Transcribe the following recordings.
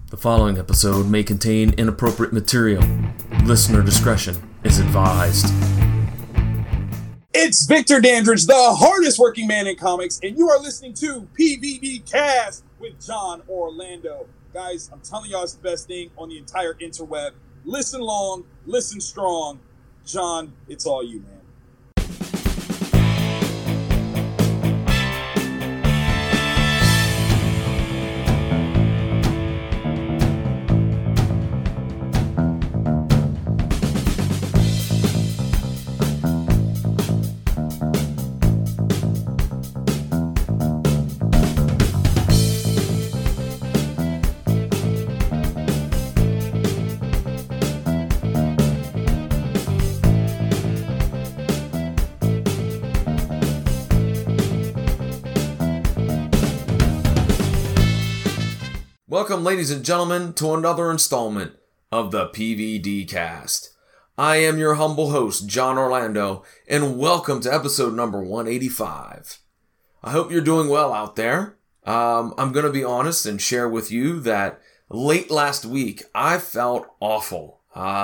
The following episode may contain inappropriate material. Listener discretion is advised. It's Victor Dandridge, the hardest working man in comics, and you are listening to PVD Cast with John Orlando. Guys, I'm telling y'all it's the best thing on the entire interweb. Listen long, listen strong. John, it's all you, man. Welcome, ladies and gentlemen, to another installment of the PVD Cast. I am your humble host, John Orlando, and welcome to episode number 185. I hope you're doing well out there. I'm going to be honest and share with you that late last week, I felt awful.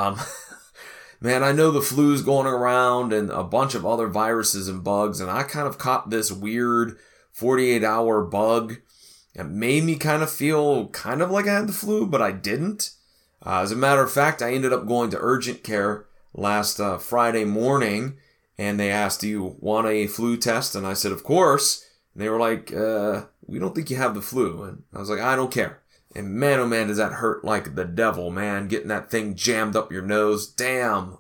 Man, I know the flu's going around and a bunch of other viruses and bugs, and I kind of caught this weird 48-hour bug. It made me kind of feel kind of like I had the flu, but I didn't. As a matter of fact, I ended up going to urgent care last Friday morning, and they asked, do you want a flu test? And I said, of course. And they were like, we don't think you have the flu. And I was like, I don't care. And man, oh man, does that hurt like the devil, man. Getting that thing jammed up your nose. Damn.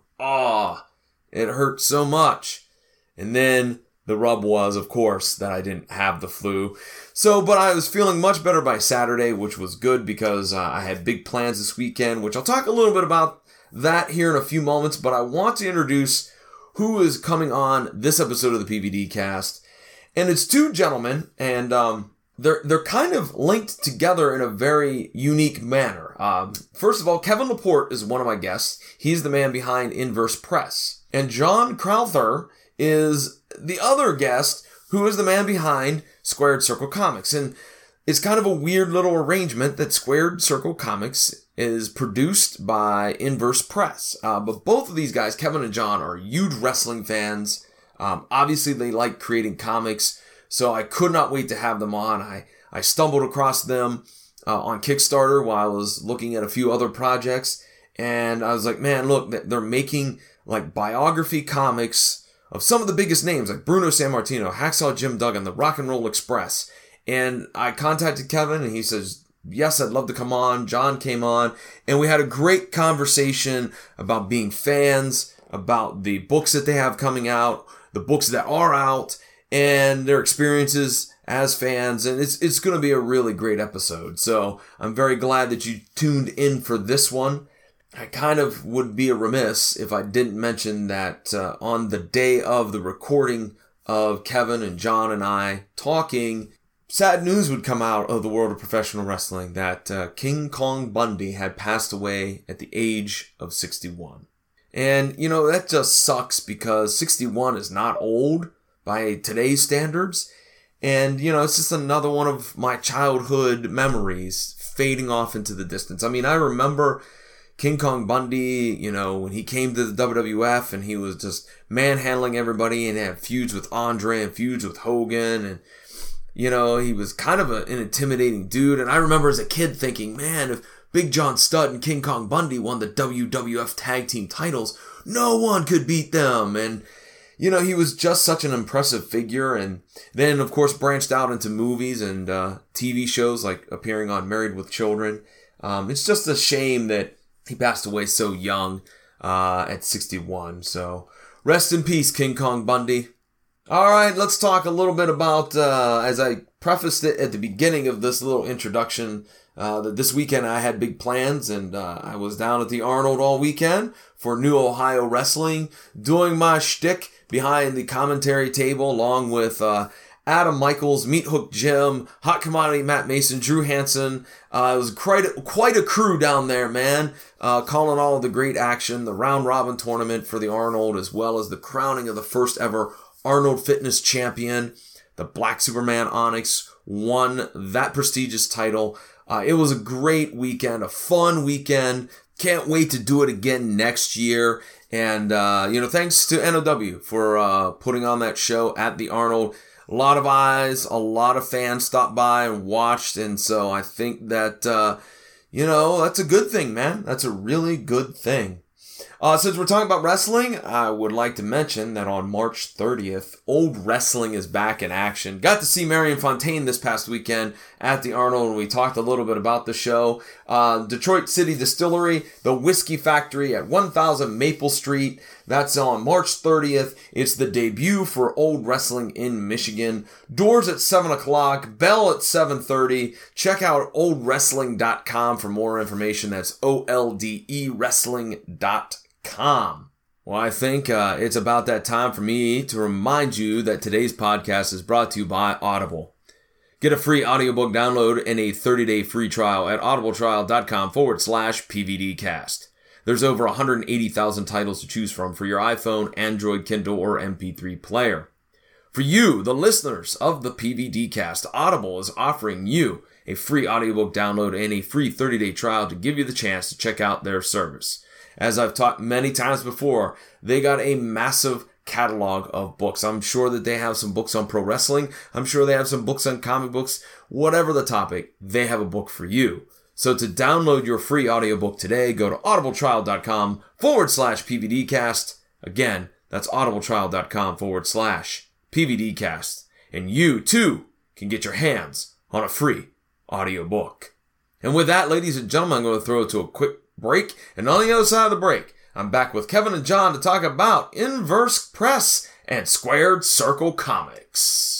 It hurt so much. And then the rub was, of course, that I didn't have the flu. But I was feeling much better by Saturday, which was good because I had big plans this weekend, which I'll talk a little bit about that here in a few moments. But I want to introduce who is coming on this episode of the PVD Cast. And it's two gentlemen, and they're kind of linked together in a very unique manner. First of all, Kevin Laporte is one of my guests. He's the man behind Inverse Press. And John Crowther is the other guest, who is the man behind Squared Circle Comics. And it's kind of a weird little arrangement that Squared Circle Comics is produced by Inverse Press. But both of these guys, Kevin and John, are huge wrestling fans. Obviously, they like creating comics, so I could not wait to have them on. I stumbled across them on Kickstarter while I was looking at a few other projects, and I was like, man, look, they're making like biography comics of some of the biggest names like Bruno Sammartino, Hacksaw Jim Duggan, the Rock and Roll Express. And I contacted Kevin and he says, yes, I'd love to come on. John came on and we had a great conversation about being fans, about the books that they have coming out, the books that are out, and their experiences as fans. And it's going to be a really great episode. So I'm very glad that you tuned in for this one. I kind of would be remiss if I didn't mention that on the day of the recording of Kevin and John and I talking, sad news would come out of the world of professional wrestling that King Kong Bundy had passed away at the age of 61. And, you know, that just sucks because 61 is not old by today's standards. And, you know, it's just another one of my childhood memories fading off into the distance. I mean, I remember King Kong Bundy, you know, when he came to the WWF and he was just manhandling everybody and had feuds with Andre and feuds with Hogan. And, you know, he was kind of an intimidating dude. And I remember as a kid thinking, man, if Big John Studd and King Kong Bundy won the WWF tag team titles, no one could beat them. And, you know, he was just such an impressive figure. And then, of course, branched out into movies and TV shows like appearing on Married with Children. It's just a shame that he passed away so young at 61. So rest in peace, King Kong Bundy. All right, let's talk a little bit about, as I prefaced it at the beginning of this little introduction, that this weekend I had big plans, and I was down at the Arnold all weekend for New Ohio Wrestling, doing my shtick behind the commentary table along with Adam Michaels, Meat Hook Jim, Hot Commodity Matt Mason, Drew Hansen. It was quite a crew down there, man, calling all of the great action, the round robin tournament for the Arnold, as well as the crowning of the first ever Arnold Fitness champion. The Black Superman Onyx won that prestigious title. It was a great weekend, a fun weekend. Can't wait to do it again next year. And, thanks to NOW for putting on that show at the Arnold. A lot of eyes, a lot of fans stopped by and watched. And so I think that, that's a good thing, man. That's a really good thing. Since we're talking about wrestling, I would like to mention that on March 30th, Old Wrestling is back in action. Got to see Marion Fontaine this past weekend at the Arnold, and we talked a little bit about the show. Detroit City Distillery, the Whiskey Factory at 1000 Maple Street. That's on March 30th. It's the debut for Old Wrestling in Michigan. Doors at 7 o'clock, bell at 7:30. Check out oldwrestling.com for more information. That's OLDE wrestling.com. Well, I think it's about that time for me to remind you that today's podcast is brought to you by Audible. Get a free audiobook download and a 30-day free trial at audibletrial.com/PVDcast. There's over 180,000 titles to choose from for your iPhone, Android, Kindle, or MP3 player. For you, the listeners of the PVDcast, Audible is offering you a free audiobook download and a free 30-day trial to give you the chance to check out their service. As I've talked many times before, they got a massive catalog of books. I'm sure that they have some books on pro wrestling. I'm sure they have some books on comic books. Whatever the topic, they have a book for you. So to download your free audiobook today, go to audibletrial.com/PVDcast. Again, that's audibletrial.com/PVDcast. And you, too, can get your hands on a free audiobook. And with that, ladies and gentlemen, I'm going to throw it to a quick break. And on the other side of the break, I'm back with Kevin and John to talk about Inverse Press and Squared Circle Comics.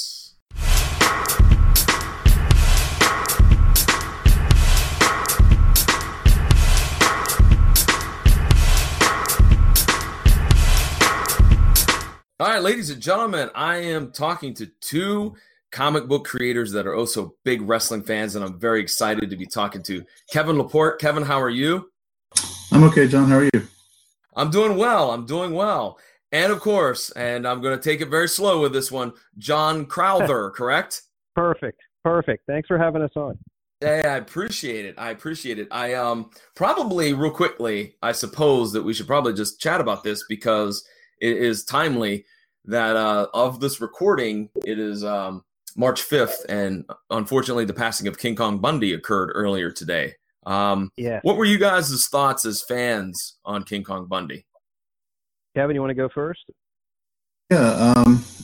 All right, ladies and gentlemen, I am talking to two comic book creators that are also big wrestling fans, and I'm very excited to be talking to Kevin Laporte. Kevin, how are you? I'm okay, John. How are you? I'm doing well. And of course, and I'm going to take it very slow with this one, John Crowther, correct? Perfect. Thanks for having us on. Hey, I appreciate it. I probably real quickly, I suppose that we should probably just chat about this because it is timely that of this recording, it is March 5th, and unfortunately the passing of King Kong Bundy occurred earlier today. Yeah. What were you guys' thoughts as fans on King Kong Bundy? Kevin, you want to go first? Yeah.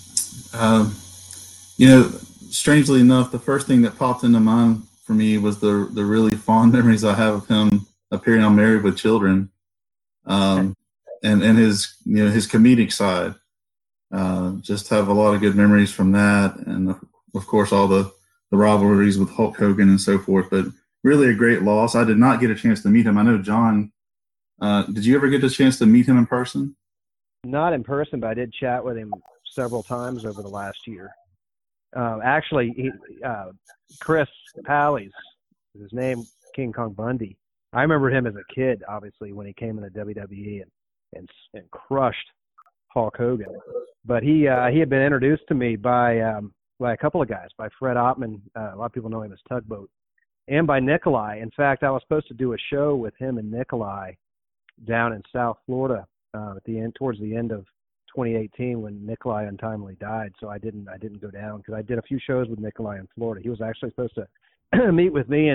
Strangely enough, the first thing that popped into mind for me was the really fond memories I have of him appearing on Married with Children, and his his comedic side. Just have a lot of good memories from that, and of course all the rivalries with Hulk Hogan and so forth. But really a great loss. I did not get a chance to meet him. I know John. Did you ever get a chance to meet him in person? Not in person, but I did chat with him several times over the last year. Actually, Chris Pallies, his name, King Kong Bundy. I remember him as a kid, obviously, when he came into WWE and crushed Hulk Hogan. But he had been introduced to me by a couple of guys, by Fred Ottman. A lot of people know him as Tugboat, and by Nikolai. In fact, I was supposed to do a show with him and Nikolai down in South Florida towards the end of 2018 when Nikolai untimely died. So I didn't go down because I did a few shows with Nikolai in Florida. He was actually supposed to meet with me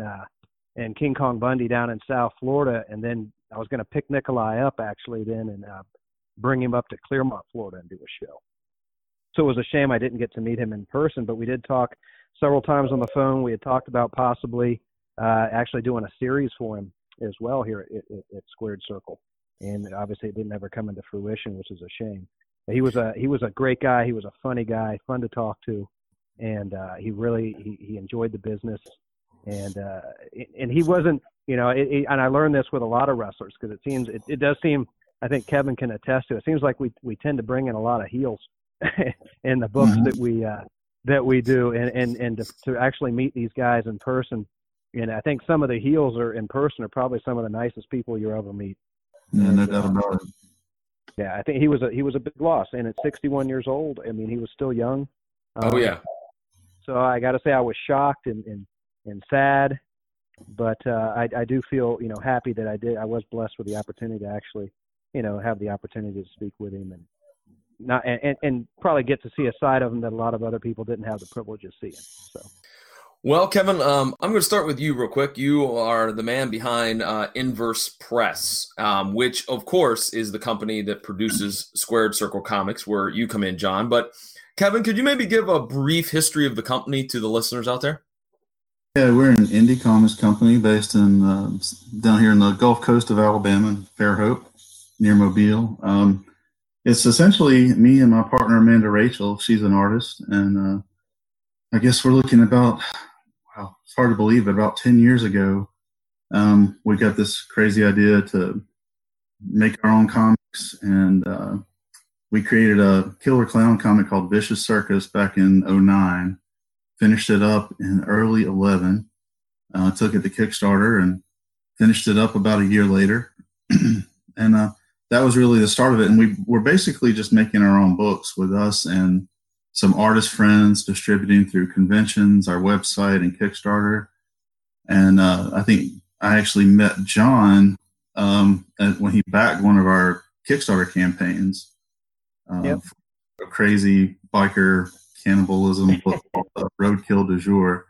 and King Kong Bundy down in South Florida, and then I was going to pick Nikolai up actually then and bring him up to Clearmont, Florida, and do a show. So it was a shame I didn't get to meet him in person, but we did talk several times on the phone. We had talked about possibly actually doing a series for him as well here at Squared Circle, and obviously it didn't ever come into fruition, which is a shame. But he was a great guy. He was a funny guy, fun to talk to, and he enjoyed the business, and he wasn't, and I learned this with a lot of wrestlers because it does seem, I think Kevin can attest to it. It seems like we tend to bring in a lot of heels in the books that we do, and to actually meet these guys in person. And I think some of the heels in person are probably some of the nicest people you'll ever meet. Yeah, no doubt about it. Yeah, I think he was a big loss, and at 61 years old, I mean, he was still young. Oh yeah. So I got to say, I was shocked and sad, But I do feel, happy that I was blessed with the opportunity to actually, have the opportunity to speak with him and probably get to see a side of him that a lot of other people didn't have the privilege of seeing. So. Well, Kevin, I'm going to start with you real quick. You are the man behind Inverse Press, which, of course, is the company that produces Squared Circle Comics, where you come in, John. But, Kevin, could you maybe give a brief history of the company to the listeners out there? Yeah, we're an indie comics company based in down here in the Gulf Coast of Alabama, in Fairhope, near Mobile. It's essentially me and my partner, Amanda Rachel. She's an artist, and I guess we're looking about, wow, it's hard to believe, but about 10 years ago, we got this crazy idea to make our own comics, and we created a killer clown comic called Vicious Circus back in 2009, finished it up in early 2011, took it to Kickstarter and finished it up about a year later, and that was really the start of it, and we were basically just making our own books with us and some artist friends, distributing through conventions, our website, and Kickstarter. And I think I actually met John when he backed one of our Kickstarter campaigns for a crazy biker cannibalism book called Roadkill du Jour.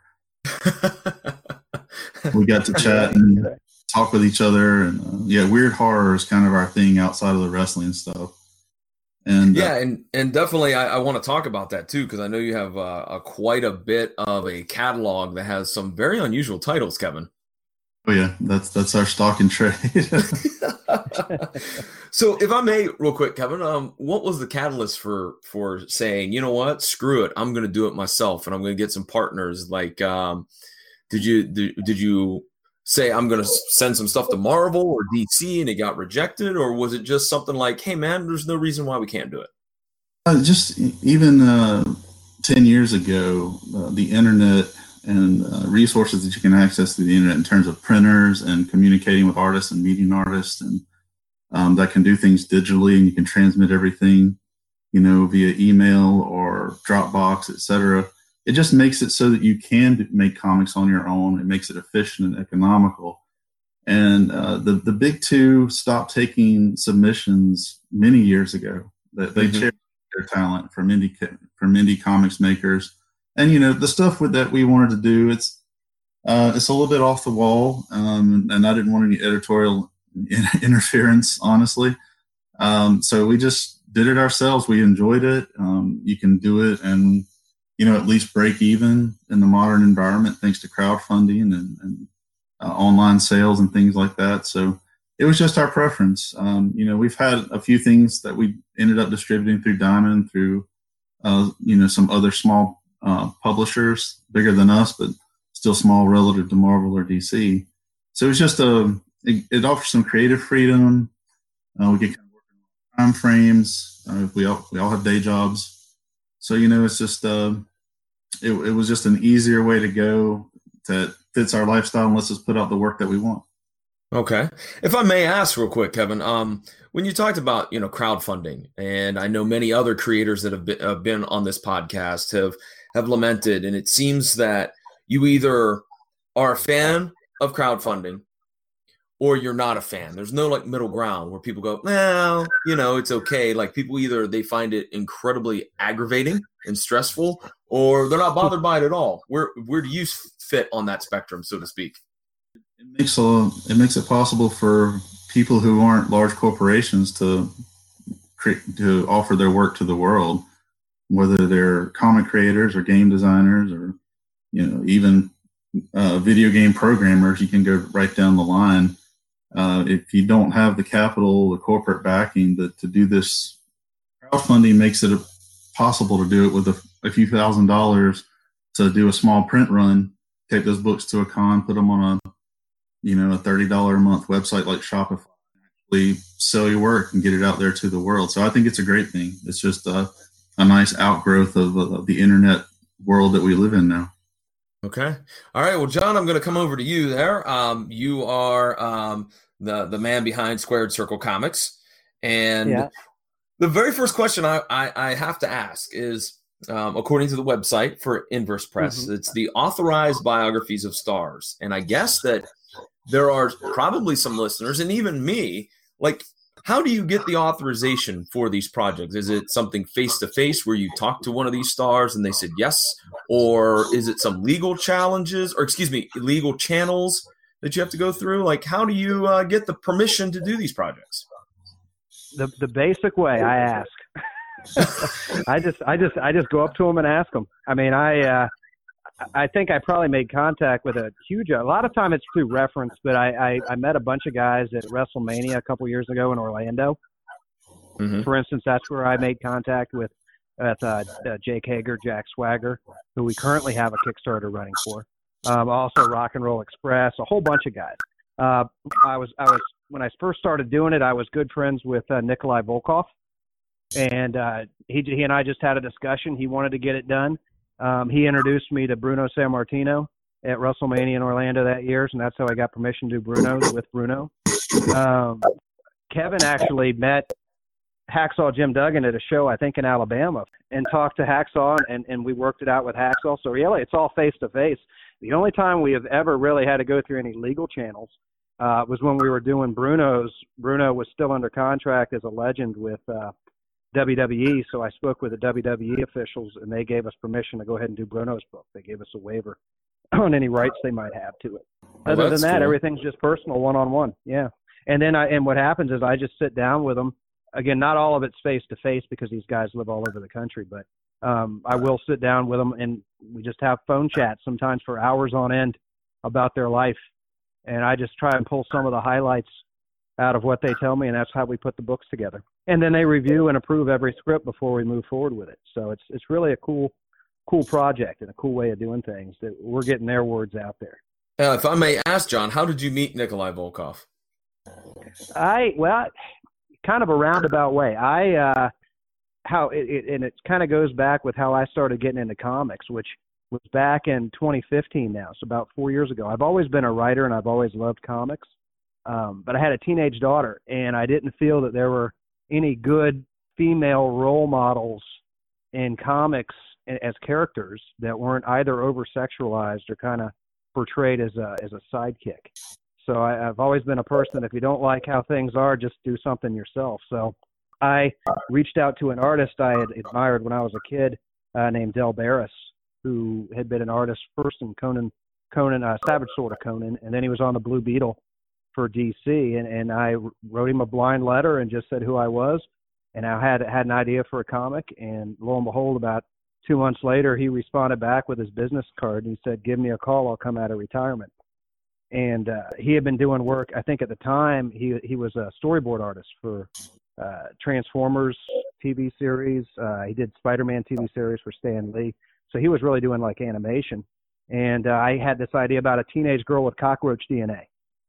We got to chat and talk with each other. And weird horror is kind of our thing outside of the wrestling stuff. And and definitely I want to talk about that too, because I know you have quite a bit of a catalog that has some very unusual titles, Kevin. Oh yeah, that's our stock and trade. So if I may, real quick, Kevin, what was the catalyst for saying, you know what, screw it, I'm going to do it myself, and I'm going to get some partners? Like, did you say, I'm going to send some stuff to Marvel or DC and it got rejected? Or was it just something like, hey, man, there's no reason why we can't do it? Just even 10 years ago, the internet and resources that you can access through the internet in terms of printers and communicating with artists and meeting artists, and that can do things digitally, and you can transmit everything, via email or Dropbox, etc. It just makes it so that you can make comics on your own. It makes it efficient and economical. And the big two stopped taking submissions many years ago. They shared their talent from indie comics makers. And the stuff that we wanted to do, it's a little bit off the wall, and I didn't want any editorial interference, honestly. So we just did it ourselves. We enjoyed it. You can do it and at least break even in the modern environment thanks to crowdfunding and online sales and things like that. So it was just our preference. We've had a few things that we ended up distributing through Diamond, through some other small publishers, bigger than us, but still small relative to Marvel or DC. So it's just it offers some creative freedom. We get kind of working on time frames. We all have day jobs, so it's just it was just an easier way to go that fits our lifestyle and lets us put out the work that we want. Okay. If I may ask real quick, Kevin, when you talked about, crowdfunding, and I know many other creators that have been on this podcast have lamented, and it seems that you either are a fan of crowdfunding or you're not a fan. There's no middle ground where people go, well, it's okay. Like, people either they find it incredibly aggravating and stressful, or they're not bothered by it at all. Where do you fit on that spectrum, so to speak? It makes it possible for people who aren't large corporations to offer their work to the world, whether they're comic creators or game designers or even video game programmers. You can go right down the line. If you don't have the capital, the corporate backing to do this, crowdfunding makes it possible to do it with a few $1,000s to do a small print run, take those books to a con, put them on a $30 a month website like Shopify, actually sell your work and get it out there to the world. So I think it's a great thing. It's just a nice outgrowth of the internet world that we live in now. Okay. All right. Well, John, I'm going to come over to you there. You are the man behind Squared Circle Comics. And the very first question I have to ask is, according to the website for Inverse Press. Mm-hmm. It's the authorized biographies of stars. And I guess that there are probably some listeners, and even me, like, how do you get the authorization for these projects? Is it something face-to-face where you talk to one of these stars and they said yes? Or is it some legal challenges, or legal channels that you have to go through? Like, how do you get the permission to do these projects? The basic way, I ask. I just go up to them and ask them. I mean, I think I probably made contact with a lot of time it's through reference, but I met a bunch of guys at WrestleMania a couple years ago in Orlando. Mm-hmm. For instance, that's where I made contact with Jake Hager, Jack Swagger, who we currently have a Kickstarter running for. Also Rock and Roll Express, a whole bunch of guys. I was when I first started doing it, I was good friends with Nikolai Volkov, and he and I just had a discussion. He wanted to get it done. He introduced me to Bruno Sammartino at WrestleMania in Orlando that year, and that's how I got permission to do Bruno's with Bruno. Kevin actually met Hacksaw Jim Duggan at a show, I think, in Alabama, and talked to Hacksaw, and we worked it out with Hacksaw. So really, it's all face-to-face. The only time we have ever really had to go through any legal channels was when we were doing Bruno's. Bruno was still under contract as a legend with WWE, so I spoke with the WWE officials, and they gave us permission to go ahead and do Bruno's book. They gave us a waiver on any rights they might have to it. Other than that, cool. Everything's just personal, one-on-one. Yeah. And then what happens is I just sit down with them. Again, not all of it's face-to-face because these guys live all over the country, but I will sit down with them, and we just have phone chats sometimes for hours on end about their life. And I just try and pull some of the highlights out of what they tell me, and that's how we put the books together. And then they review and approve every script before we move forward with it. So it's really a cool project and a cool way of doing things that we're getting their words out there. If I may ask, John, how did you meet Nikolai Volkov? Kind of a roundabout way. And it kind of goes back with how I started getting into comics, which was back in 2015 now, so about 4 years ago. I've always been a writer, and I've always loved comics. But I had a teenage daughter, and I didn't feel that there were any good female role models in comics as characters that weren't either over-sexualized or kind of portrayed as a sidekick. So I've always been a person, if you don't like how things are, just do something yourself. So I reached out to an artist I had admired when I was a kid named Del Barris, who had been an artist first in Conan, Savage Sword of Conan, and then he was on the Blue Beetle for DC, and I wrote him a blind letter and just said who I was, and I had an idea for a comic, and lo and behold, about 2 months later, he responded back with his business card, and he said, "Give me a call, I'll come out of retirement." And he had been doing work, I think at the time, he was a storyboard artist for Transformers TV series. He did Spider-Man TV series for Stan Lee. So he was really doing like animation. And I had this idea about a teenage girl with cockroach DNA.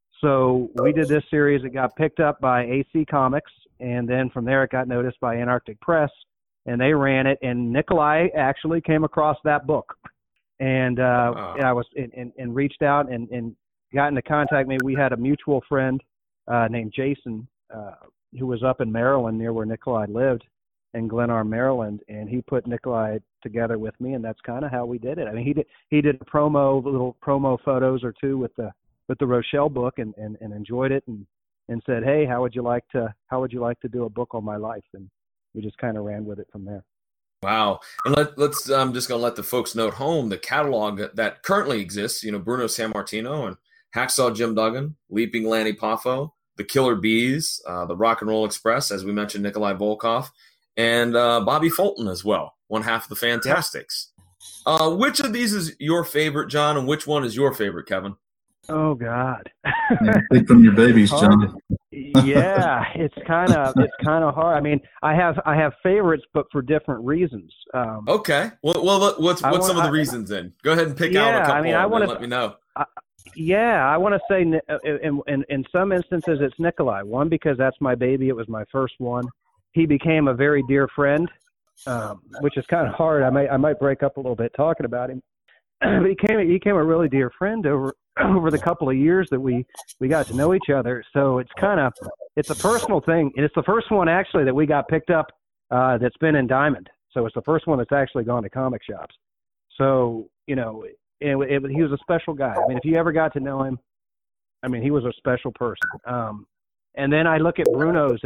So we did this series. It got picked up by AC Comics. And then from there, it got noticed by Antarctic Press. And they ran it. And Nikolai actually came across that book. And I was and reached out and got into contact. Maybe we had a mutual friend named Jason who was up in Maryland near where Nikolai lived in Glen Arm, Maryland, and he put Nikolai together with me, and that's kind of how we did it. I mean, he did a little promo photos or two with the Rochelle book, and enjoyed it, and said, "Hey, how would you like to do a book on my life?" And we just kind of ran with it from there. Wow. And let's I'm just going to let the folks know at home the catalog that currently exists, Bruno Sammartino and Hacksaw Jim Duggan, Leaping Lanny Poffo, the Killer Bees, the Rock and Roll Express, as we mentioned, Nikolai Volkov, and Bobby Fulton as well, one half of the Fantastics. Which of these is your favorite, John, and which one is your favorite, Kevin? Oh God! Take from your babies, John. Yeah, it's kind of hard. I mean, I have favorites, but for different reasons. Okay. Well, what's some of the reasons then? Go ahead and pick out a couple. And let me know. I want to say in some instances it's Nikolai. One, because that's my baby. It was my first one. He became a very dear friend, which is kind of hard. I might break up a little bit talking about him. But he became a really dear friend over the couple of years that we got to know each other. So it's a personal thing. And it's the first one actually that we got picked up that's been in Diamond. So it's the first one that's actually gone to comic shops. So, you know, he was a special guy. I mean, if you ever got to know him, I mean, he was a special person. And then I look at Bruno's,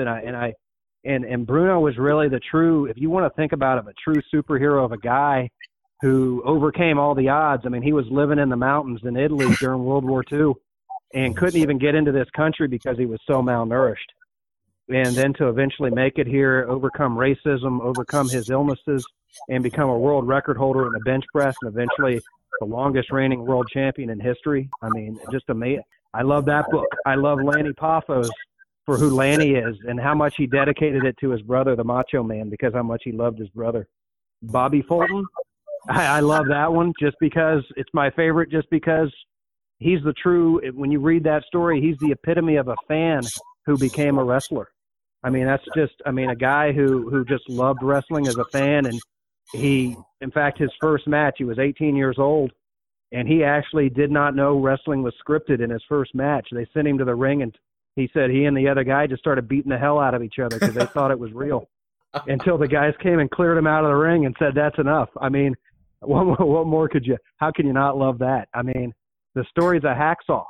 and Bruno was really the true, if you want to think about him, a true superhero of a guy who overcame all the odds. I mean, he was living in the mountains in Italy during World War II and couldn't even get into this country because he was so malnourished. And then to eventually make it here, overcome racism, overcome his illnesses, and become a world record holder in the bench press, and eventually the longest reigning world champion in history. I mean, just amazing. I love that book. I love Lanny Poffos for who Lanny is and how much he dedicated it to his brother, the Macho Man, because how much he loved his brother. Bobby Fulton, I love that one just because it's my favorite, just because he's the true, when you read that story, he's the epitome of a fan who became a wrestler. I mean, that's just, I mean, a guy who just loved wrestling as a fan. And he, in fact, his first match, he was 18 years old, and he actually did not know wrestling was scripted in his first match. They sent him to the ring, and he said he and the other guy just started beating the hell out of each other because they thought it was real until the guys came and cleared him out of the ring and said, that's enough. I mean, what more could you, how can you not love that? I mean, the story's a hacksaw.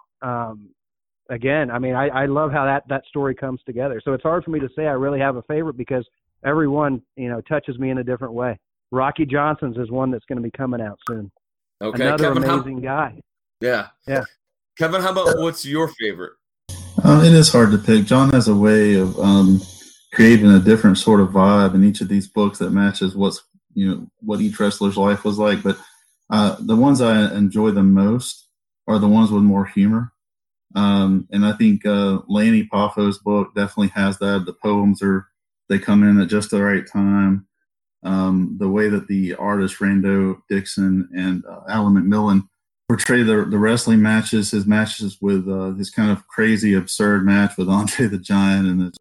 Again, I mean, I love how that story comes together. So it's hard for me to say I really have a favorite because everyone, you know, touches me in a different way. Rocky Johnson's is one that's going to be coming out soon. Okay, Another Kevin, amazing guy. Yeah. Kevin, how about what's your favorite? It is hard to pick. John has a way of creating a different sort of vibe in each of these books that matches what each wrestler's life was like. But the ones I enjoy the most are the ones with more humor. And I think Lanny Poffos' book definitely has that. The poems they come in at just the right time. The way that the artist Rando Dixon and Alan McMillan portray the wrestling matches, his matches with his kind of crazy, absurd match with Andre the Giant, and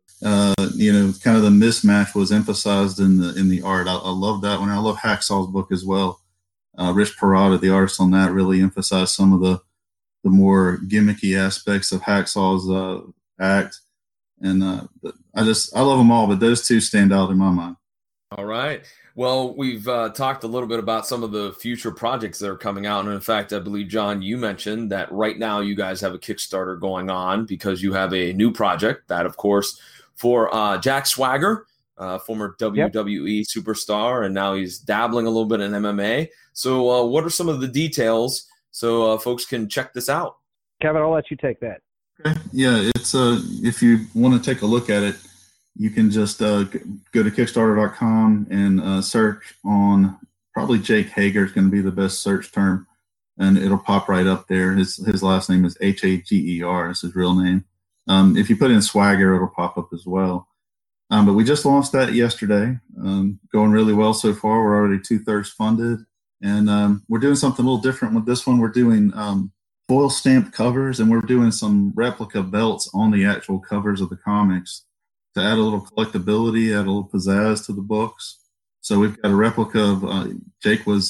kind of the mismatch was emphasized in the art. I love that one. I love Hacksaw's book as well. Rich Parada, the artist on that, really emphasized some of the more gimmicky aspects of Hacksaw's act. And I love them all, but those two stand out in my mind. All right. Well, we've talked a little bit about some of the future projects that are coming out. And in fact, I believe, John, you mentioned that right now you guys have a Kickstarter going on because you have a new project that, of course, for Jack Swagger, former WWE superstar, and now he's dabbling a little bit in MMA. So what are some of the details so folks can check this out? Kevin, I'll let you take that. Okay. Yeah, it's if you want to take a look at it, you can just go to Kickstarter.com and search on, probably Jake Hager is going to be the best search term, and it'll pop right up there. His last name is Hager. Is his real name. If you put in Swagger, it'll pop up as well. But we just launched that yesterday. Going really well so far. We're already 2/3 funded. And we're doing something a little different with this one. We're doing foil stamped covers, and we're doing some replica belts on the actual covers of the comics to add a little collectability, add a little pizzazz to the books. So we've got a replica of Jake was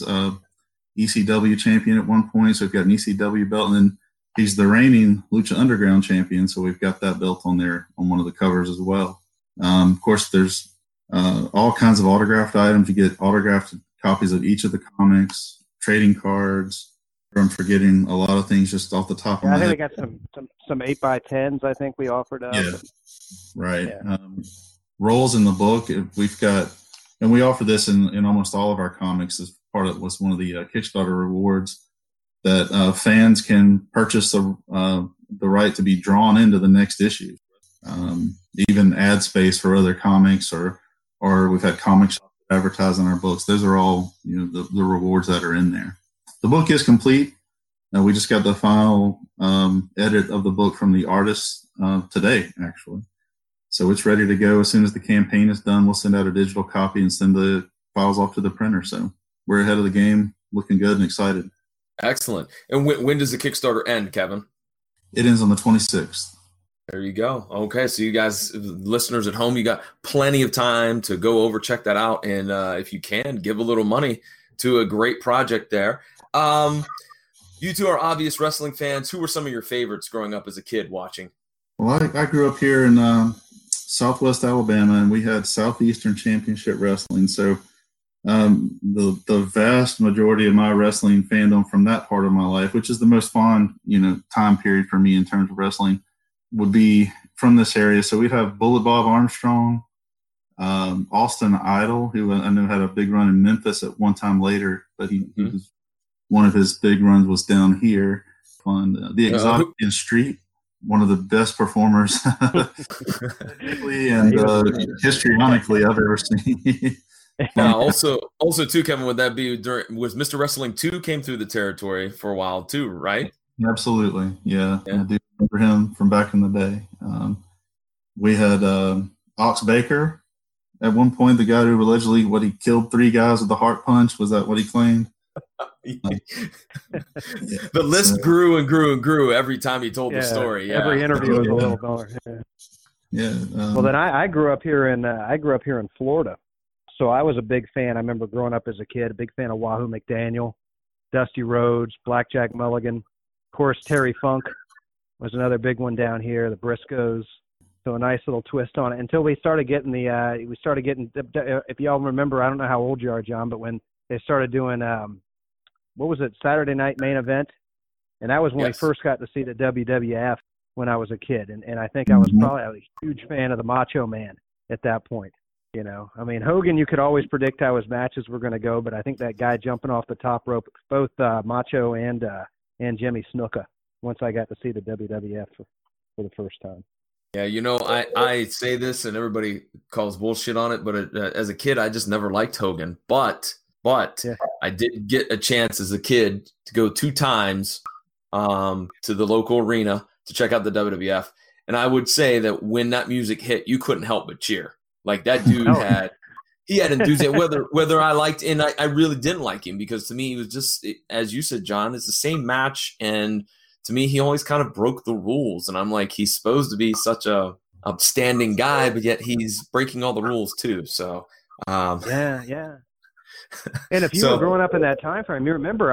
ECW champion at one point, so we've got an ECW belt, and then he's the reigning Lucha Underground champion, so we've got that belt on there on one of the covers as well. Of course, there's all kinds of autographed items. You get autographed copies of each of the comics, trading cards. I'm forgetting a lot of things just off the top of my head. I think we got some 8x10s. I think we offered up. Yeah, right. Yeah. Roles in the book. We've got, and we offer this in almost all of our comics as part of was one of the Kickstarter rewards that fans can purchase the right to be drawn into the next issue. Even ad space for other comics, or we've had comics advertising our books. Those are all the rewards that are in there. The book is complete. We just got the final edit of the book from the artist today, actually. So it's ready to go. As soon as the campaign is done, we'll send out a digital copy and send the files off to the printer. So we're ahead of the game, looking good and excited. Excellent. And when does the Kickstarter end, Kevin? It ends on the 26th. There you go. Okay, so you guys, listeners at home, you got plenty of time to go over, check that out, and if you can, give a little money to a great project there. You two are obvious wrestling fans. Who were some of your favorites growing up as a kid watching? Well, I grew up here in Southwest Alabama, and we had Southeastern Championship Wrestling. So The vast majority of my wrestling fandom from that part of my life, which is the most fond, time period for me in terms of wrestling, would be from this area. So we'd have Bullet Bob Armstrong, Austin Idol, who I know had a big run in Memphis at one time later, but he was, one of his big runs was down here. The Exotic Street, one of the best performers and histrionically I've ever seen. Also too, Kevin, would that be was Mr. Wrestling 2 came through the territory for a while too, right? Absolutely, yeah. I do remember him from back in the day. We had Ox Baker at one point, the guy who allegedly he killed 3 guys with the heart punch. Was that what he claimed? The list grew and grew and grew every time he told the story. Yeah. Every interview was a little more. Yeah. Well, then I grew up here in Florida, so I was a big fan. I remember growing up as a kid, a big fan of Wahoo McDaniel, Dusty Rhodes, Blackjack Mulligan. Of course, Terry Funk was another big one down here. The Briscoes. So a nice little twist on it until we started getting if y'all remember, I don't know how old you are, John, but when they started doing what was it, Saturday Night Main Event, and that was when we first got to see the WWF when I was a kid, and I think I was probably a huge fan of the Macho Man at that point. I mean, Hogan, you could always predict how his matches were going to go, but I think that guy jumping off the top rope, both Macho and Jimmy Snuka, once I got to see the WWF for the first time. Yeah, I say this and everybody calls bullshit on it, but as a kid, I just never liked Hogan. But I did get a chance as a kid to go 2 times to the local arena to check out the WWF. And I would say that when that music hit, you couldn't help but cheer. Like that dude had enthusiasm, whether I liked, and I really didn't like him because to me, he was just, as you said, John, it's the same match. And to me, he always kind of broke the rules. And I'm like, he's supposed to be such a upstanding guy, but yet he's breaking all the rules too. So, yeah. And if you were growing up in that time frame, you remember,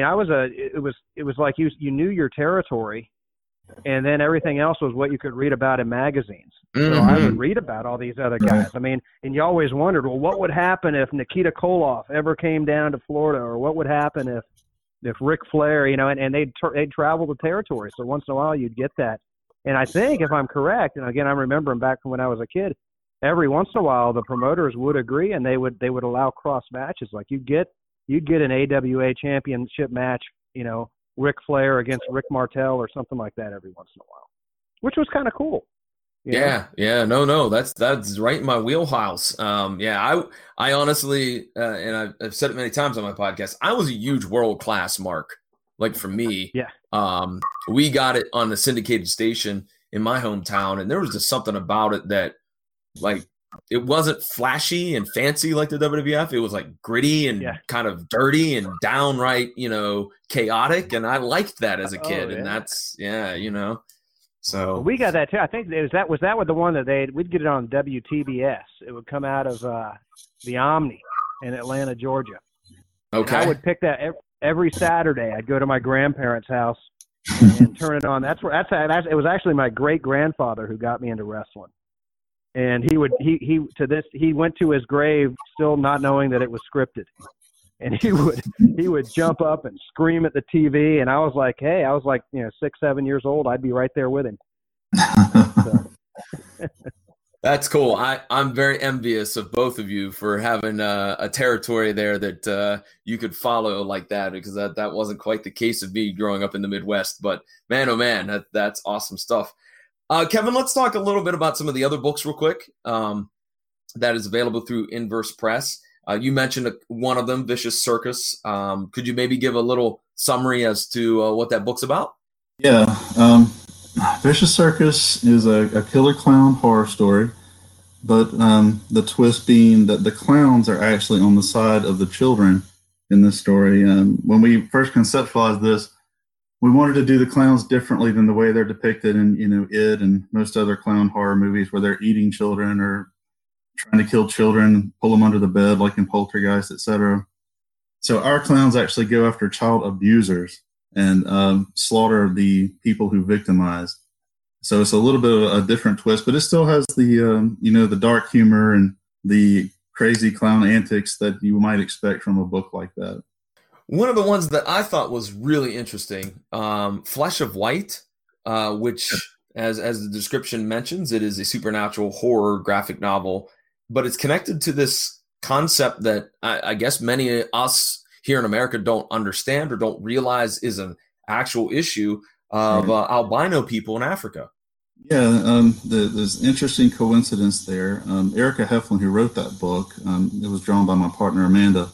it was like you knew your territory, and then everything else was what you could read about in magazines. So I would read about all these other guys. I mean, and you always wondered, well, what would happen if Nikita Koloff ever came down to Florida, or what would happen if Ric Flair, and they'd travel the territory. So once in a while you'd get that. And I think, if I'm correct, and again, I'm remembering back from when I was a kid, every once in a while the promoters would agree and they would allow cross matches. Like you'd get an AWA championship match, Ric Flair against Rick Martel or something like that every once in a while, which was kind of cool. Yeah. No, that's right in my wheelhouse. I honestly, and I've said it many times on my podcast, I was a huge world-class mark. Like for me, we got it on the syndicated station in my hometown, and there was just something about it that, like, it wasn't flashy and fancy like the WWF. It was like gritty and kind of dirty and downright, chaotic. And I liked that as a kid. And that's, So we got that too. I think was that the one that we'd get it on WTBS. It would come out of the Omni in Atlanta, Georgia. Okay. And I would pick that every Saturday. I'd go to my grandparents' house and turn it on. It was actually my great grandfather who got me into wrestling. And he went to his grave still not knowing that it was scripted. And he would jump up and scream at the TV, and I was like 6, 7 years old. I'd be right there with him. So. That's cool. I'm very envious of both of you for having a territory there that you could follow like that, because that wasn't quite the case of me growing up in the Midwest. But man, oh man, that's awesome stuff. Kevin, let's talk a little bit about some of the other books real quick that is available through Inverse Press. You mentioned one of them, Vicious Circus. Could you maybe give a little summary as to what that book's about? Yeah. Vicious Circus is a killer clown horror story, but the twist being that the clowns are actually on the side of the children in this story. When we first conceptualized this, we wanted to do the clowns differently than the way they're depicted in, It and most other clown horror movies where they're eating children or trying to kill children, pull them under the bed like in Poltergeist, etc. So our clowns actually go after child abusers and slaughter the people who victimize. So it's a little bit of a different twist, but it still has the, the dark humor and the crazy clown antics that you might expect from a book like that. One of the ones that I thought was really interesting, Flesh of White, which, as the description mentions, it is a supernatural horror graphic novel, but it's connected to this concept that I guess many of us here in America don't understand or don't realize is an actual issue of albino people in Africa. Yeah, there's an interesting coincidence there. Erica Heflin, who wrote that book, it was drawn by my partner Amanda.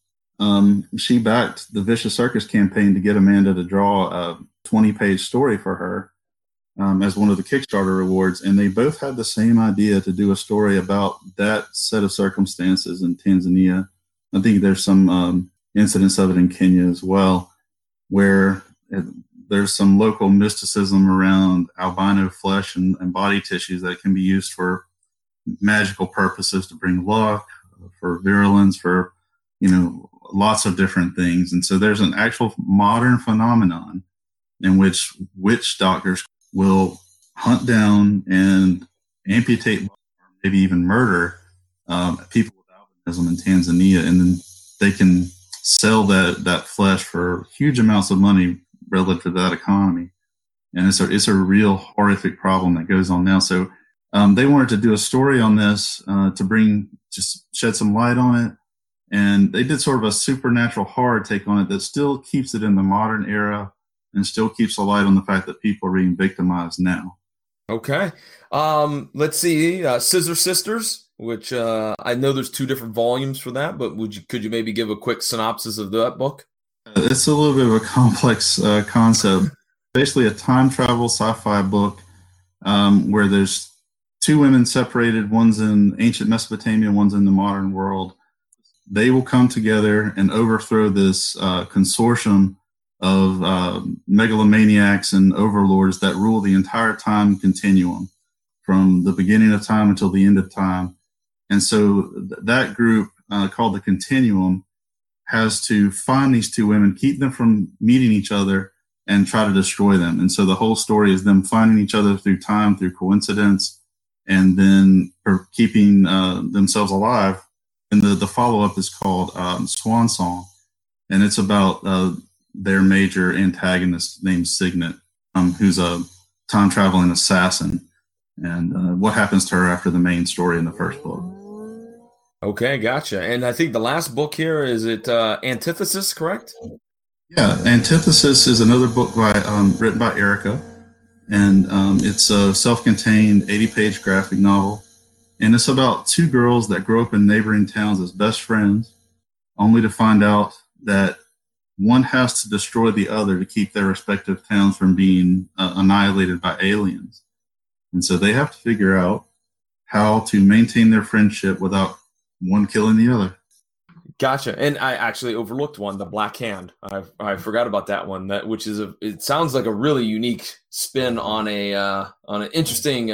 She backed the Vicious Circus campaign to get Amanda to draw a 20-page story for her as one of the Kickstarter rewards, and they both had the same idea to do a story about that set of circumstances in Tanzania. I think there's some incidents of it in Kenya as well, where there's some local mysticism around albino flesh and body tissues that can be used for magical purposes, to bring luck, for virulence, for, lots of different things. And so there's an actual modern phenomenon in which witch doctors will hunt down and amputate, or maybe even murder people with albinism in Tanzania, and then they can sell that flesh for huge amounts of money relative to that economy. And it's a real horrific problem that goes on now. So they wanted to do a story on this to just shed some light on it. And they did sort of a supernatural horror take on it that still keeps it in the modern era and still keeps a light on the fact that people are being victimized now. Okay. Let's see. Scissor Sisters, which I know there's 2 different volumes for that, but could you maybe give a quick synopsis of that book? It's a little bit of a complex concept. Basically a time travel sci-fi book where there's 2 women separated. One's in ancient Mesopotamia, one's in the modern world. They will come together and overthrow this consortium of megalomaniacs and overlords that rule the entire time continuum from the beginning of time until the end of time. And so that group called the Continuum has to find these 2 women, keep them from meeting each other, and try to destroy them. And so the whole story is them finding each other through time, through coincidence, and then keeping themselves alive. And the follow-up is called Swan Song, and it's about their major antagonist named Signet, who's a time-traveling assassin, and what happens to her after the main story in the first book. Okay, gotcha. And I think the last book here, is it Antithesis, correct? Yeah, Antithesis is another book written by Erica, and it's a self-contained 80-page graphic novel. And it's about 2 girls that grow up in neighboring towns as best friends, only to find out that one has to destroy the other to keep their respective towns from being annihilated by aliens. And so they have to figure out how to maintain their friendship without one killing the other. Gotcha. And I actually overlooked one, The Black Hand. I forgot about that one. It sounds like a really unique spin on an interesting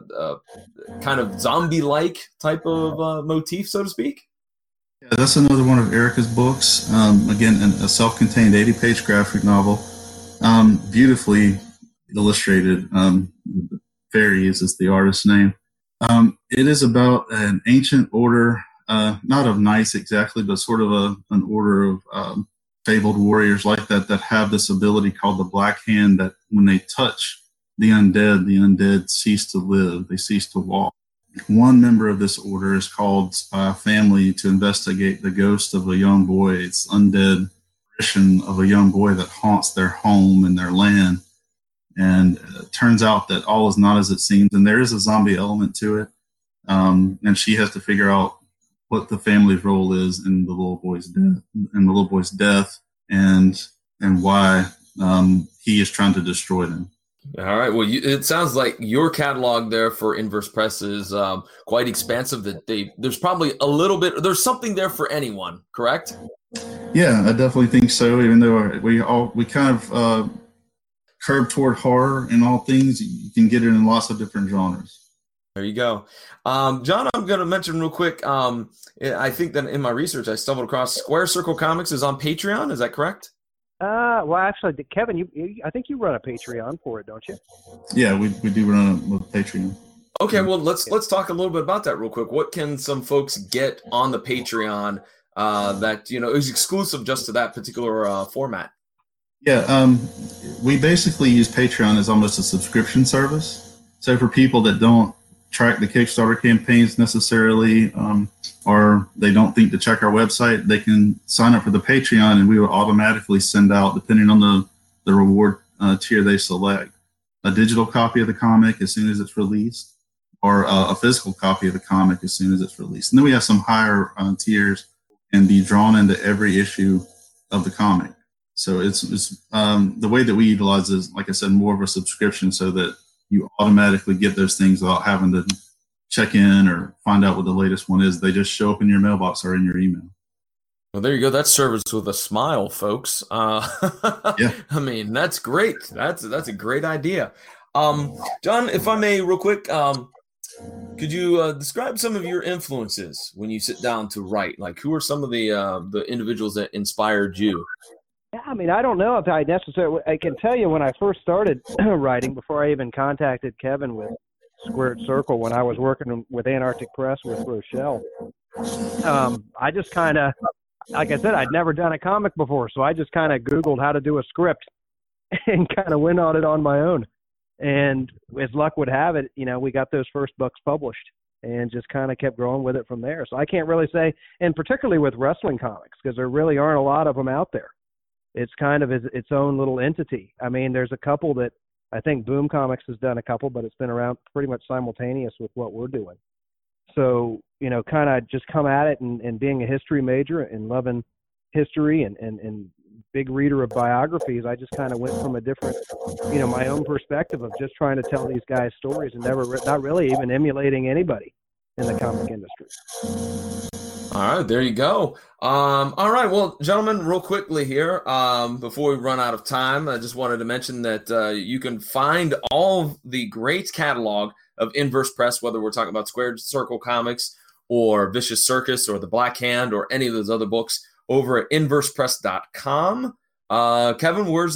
kind of zombie-like type of motif, so to speak. Yeah, that's another one of Erica's books. Again, a self-contained 80-page graphic novel, beautifully illustrated. Fairies is the artist's name. It is about an ancient order. Not of knights exactly, but sort of an order of fabled warriors like that have this ability called the Black Hand, that when they touch the undead cease to live. They cease to walk. One member of this order is called by a family to investigate the ghost of a young boy. It's undead apparition of a young boy that haunts their home and their land. And it turns out that all is not as it seems, and there is a zombie element to it. And she has to figure out what the family's role is in the little boy's death, and why he is trying to destroy them. All right. Well, it sounds like your catalog there for Inverse Press is quite expansive. There's probably there's something there for anyone, correct? Yeah, I definitely think so. Even though we kind of curve toward horror in all things, you can get it in lots of different genres. There you go. John, I'm going to mention real quick. I think that in my research, I stumbled across Square Circle Comics is on Patreon. Is that correct? Well, actually, Kevin, I think you run a Patreon for it, don't you? Yeah, we do run a Patreon. Okay, well let's talk a little bit about that real quick. What can some folks get on the Patreon that is exclusive just to that particular format? Yeah, we basically use Patreon as almost a subscription service. So for people that don't track the Kickstarter campaigns necessarily, or they don't think to check our website, they can sign up for the Patreon, and we will automatically send out, depending on the reward tier they select, a digital copy of the comic as soon as it's released, or a physical copy of the comic as soon as it's released. And then we have some higher tiers and be drawn into every issue of the comic. So it's the way that we utilize is, like I said, more of a subscription, so that you automatically get those things without having to check in or find out what the latest one is. They just show up in your mailbox or in your email. Well, there you go. That's service with a smile, folks. Yeah. I mean, that's great. That's a great idea. John, if I may, real quick, could you describe some of your influences when you sit down to write? Like, who are some of the individuals that inspired you? Yeah, I mean, I don't know if I necessarily. I can tell you when I first started writing, before I even contacted Kevin with Squared Circle, when I was working with Antarctic Press with Rochelle, I just kind of, like I said, I'd never done a comic before, so I just kind of Googled how to do a script and kind of went on it on my own. And as luck would have it, we got those first books published and just kind of kept growing with it from there. So I can't really say, and particularly with wrestling comics, because there really aren't a lot of them out there. It's kind of its own little entity. I mean, there's a couple that I think Boom Comics has done a couple, but it's been around pretty much simultaneous with what we're doing. So, kind of just come at it and being a history major and loving history and big reader of biographies, I just kind of went from a different, my own perspective of just trying to tell these guys' stories and not really even emulating anybody in the comic industry. All right, there you go. All right, well, gentlemen, real quickly here, before we run out of time, I just wanted to mention that you can find all the great catalog of Inverse Press, whether we're talking about Squared Circle Comics or Vicious Circus or The Black Hand or any of those other books, over at inversepress.com. Kevin, where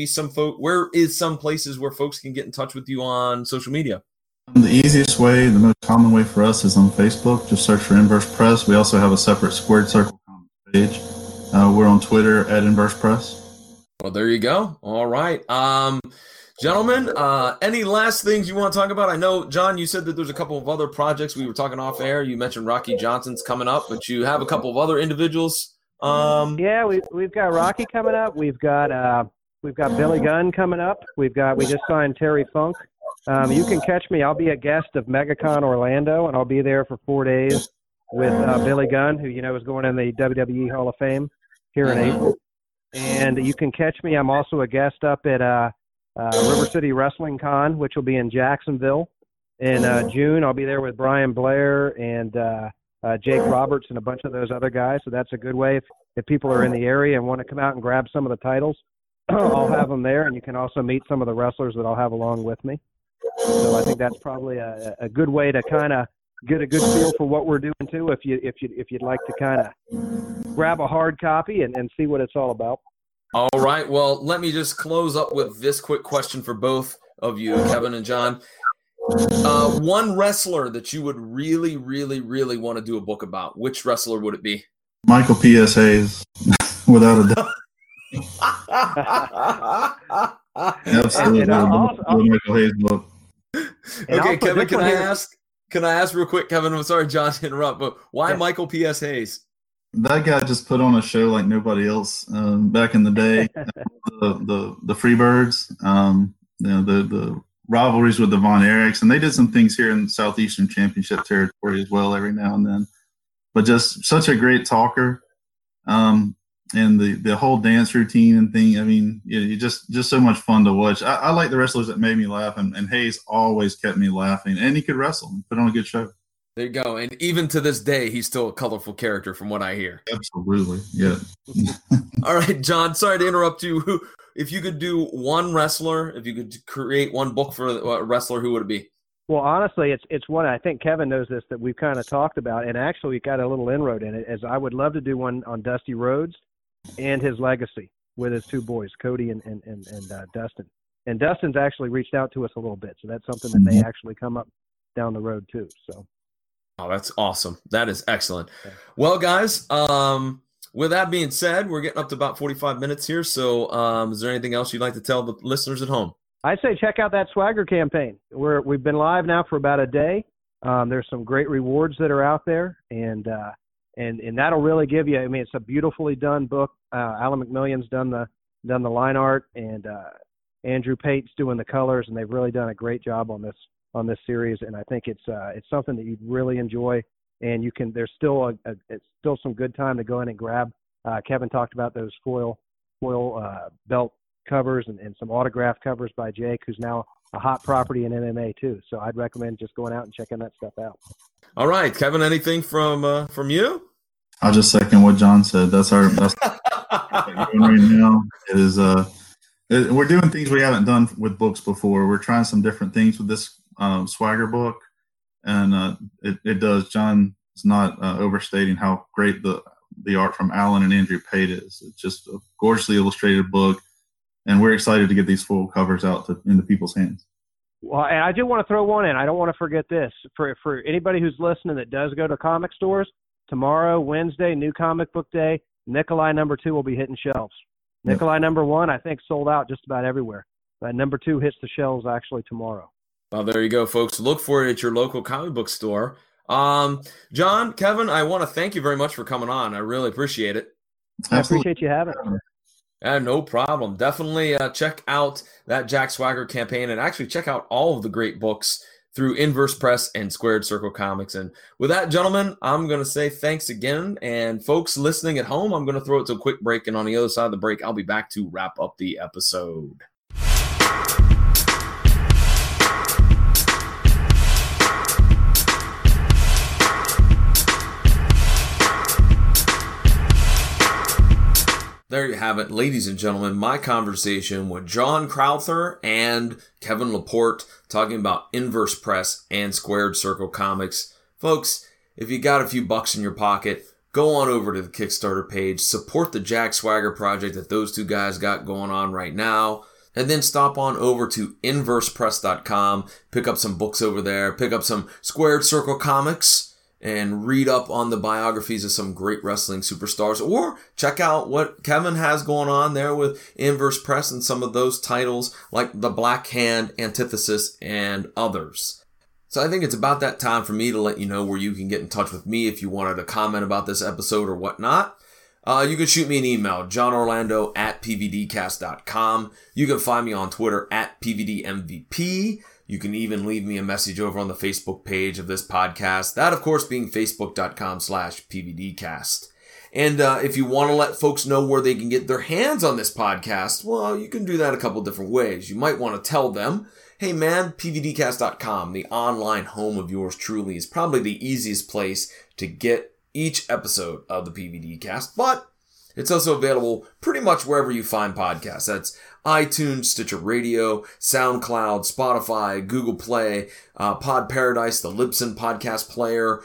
is some places where folks can get in touch with you on social media? The easiest way, the most common way for us is on Facebook. Just search for Inverse Press. We also have a separate Squared Circle Comics page. We're on Twitter at Inverse Press. Well, there you go. All right. Gentlemen, any last things you want to talk about? I know, John, you said that there's a couple of other projects. We were talking off air. You mentioned Rocky Johnson's coming up, but you have a couple of other individuals. Yeah, we've got Rocky coming up. We've got Billy Gunn coming up. We just signed Terry Funk. You can catch me. I'll be a guest of MegaCon Orlando, and I'll be there for 4 days with Billy Gunn, who is going in the WWE Hall of Fame here in April. And you can catch me. I'm also a guest up at River City Wrestling Con, which will be in Jacksonville in June. I'll be there with Brian Blair and Jake Roberts and a bunch of those other guys. So that's a good way if people are in the area and want to come out and grab some of the titles. I'll have them there, and you can also meet some of the wrestlers that I'll have along with me. So I think that's probably a good way to kind of get a good feel for what we're doing too. If you'd like to kind of grab a hard copy and see what it's all about. All right. Well, let me just close up with this quick question for both of you, Kevin and John. One wrestler that you would really, really, really want to do a book about. Which wrestler would it be? Michael P.S. Hayes, without a doubt. Absolutely. Michael Hayes book. Okay, Kevin, can I ask real quick, Kevin? I'm sorry, John, to interrupt, but why Michael P.S. Hayes? That guy just put on a show like nobody else back in the day. the Freebirds, the rivalries with the Von Erichs, and they did some things here in Southeastern Championship territory as well every now and then. But just such a great talker, and the whole dance routine and thing. I mean, you just so much fun to watch. I like the wrestlers that made me laugh, and Hayes always kept me laughing, and he could wrestle and put on a good show. There you go. And even to this day, he's still a colorful character from what I hear. Absolutely. Yeah. All right, John, sorry to interrupt you. If you could do one wrestler, if you could create one book for a wrestler, who would it be? Well, honestly, it's one, I think Kevin knows this, that we've kind of talked about, and actually we got a little inroad in it, as I would love to do one on Dusty Rhodes and his legacy with his two boys, Cody and Dustin. And Dustin's actually reached out to us a little bit, so that's something that may actually come up down the road too. So. Oh, that's awesome. That is excellent. Okay. Well, guys, with that being said, we're getting up to about 45 minutes here. So is there anything else you'd like to tell the listeners at home? I say check out that Swagger campaign. We've been live now for about a day. There's some great rewards that are out there, and that'll really give you. I mean, it's a beautifully done book. Alan McMillion's done the line art, and Andrew Pate's doing the colors, and they've really done a great job on this series. And I think it's something that you'd really enjoy. And there's still it's still some good time to go in and grab. Kevin talked about those foil belt covers and some autograph covers by Jake, who's now a hot property in MMA too. So I'd recommend just going out and checking that stuff out. All right, Kevin, anything from you? I'll just second what John said. That's what we're doing right now. It is we're doing things we haven't done with books before. We're trying some different things with this Swagger book, and it does. John is not overstating how great the art from Alan and Andrew Pate is. It's just a gorgeously illustrated book, and we're excited to get these full covers out into people's hands. Well, and I do want to throw one in. I don't want to forget this. For anybody who's listening that does go to comic stores, tomorrow, Wednesday, New Comic Book Day, Nikolai #2 will be hitting shelves. Yep. Nikolai #1, I think, sold out just about everywhere. But #2 hits the shelves actually tomorrow. Well, there you go, folks. Look for it at your local comic book store. John, Kevin, I want to thank you very much for coming on. I really appreciate it. I appreciate you having me. No problem. Definitely check out that Jack Swagger campaign, and actually check out all of the great books through Inverse Press and Squared Circle Comics. And with that, gentlemen, I'm going to say thanks again. And folks listening at home, I'm going to throw it to a quick break. And on the other side of the break, I'll be back to wrap up the episode. There you have it, ladies and gentlemen, my conversation with John Crowther and Kevin Laporte talking about Inverse Press and Squared Circle Comics. Folks, if you got a few bucks in your pocket, go on over to the Kickstarter page, support the Jack Swagger project that those two guys got going on right now, and then stop on over to inversepress.com, pick up some books over there, pick up some Squared Circle Comics, and read up on the biographies of some great wrestling superstars, or check out what Kevin has going on there with Inverse Press and some of those titles like The Black Hand, Antithesis, and others. So I think it's about that time for me to let you know where you can get in touch with me if you wanted to comment about this episode or whatnot. You can shoot me an email, johnorlando@pvdcast.com. You can find me on Twitter @PVDMVP. You can even leave me a message over on the Facebook page of this podcast. That, of course, being facebook.com/PVDcast. And if you want to let folks know where they can get their hands on this podcast, well, you can do that a couple different ways. You might want to tell them, hey man, PVDcast.com, the online home of yours truly, is probably the easiest place to get each episode of the PVDcast. But it's also available pretty much wherever you find podcasts. That's iTunes, Stitcher Radio, SoundCloud, Spotify, Google Play, Pod Paradise, the Libsyn podcast player,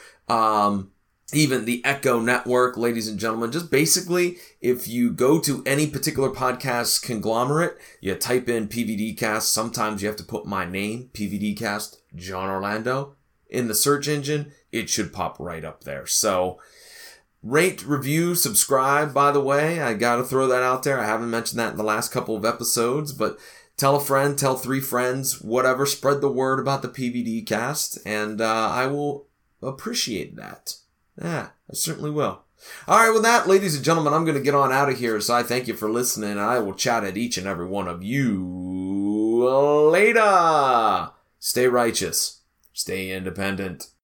even the Echo Network, ladies and gentlemen. Just basically, if you go to any particular podcast conglomerate, you type in PVDcast. Sometimes you have to put my name, PVDcast, John Orlando, in the search engine. It should pop right up there. So rate, review, subscribe, by the way. I got to throw that out there. I haven't mentioned that in the last couple of episodes, but tell a friend, tell 3 friends, whatever. Spread the word about the PVD cast, and I will appreciate that. Yeah, I certainly will. All right, with that, ladies and gentlemen, I'm going to get on out of here. So I thank you for listening, and I will chat at each and every one of you later. Stay righteous. Stay independent.